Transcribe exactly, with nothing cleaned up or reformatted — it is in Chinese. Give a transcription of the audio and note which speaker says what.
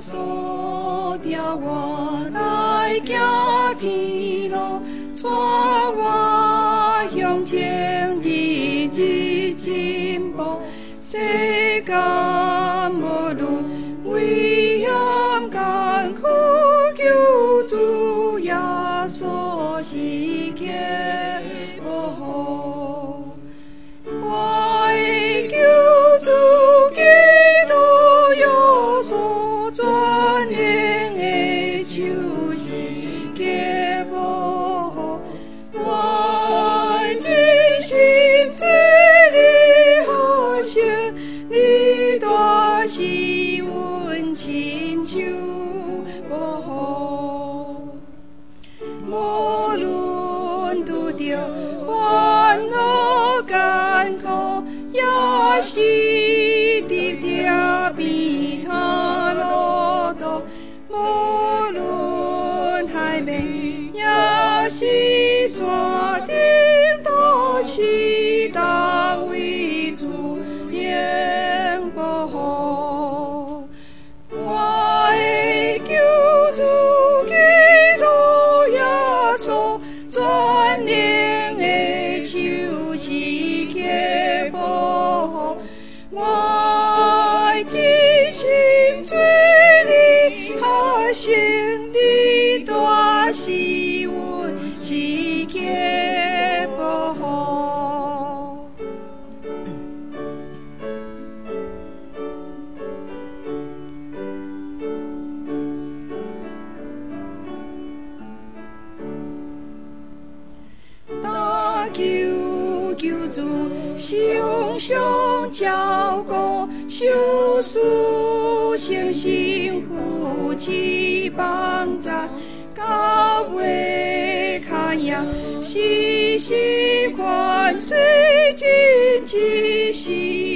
Speaker 1: 所调我来行天路，带我向前日日进步。世间无论危险艰苦，救主耶稣是给保护。我的救主基督耶稣全能的手是给保护。我的心最里好想，你大是阮亲像保护。无论拄着烦恼艰苦，也是直直边他路途。无论海面，也是山顶，都是大为主应保护。我的救主基督耶稣全能的手是给保护。我的心最里好想，你大是阮是给保护。打救救主，常常照顾，受事诚心夫妻帮赞，到尾看呀，时时关心真真是。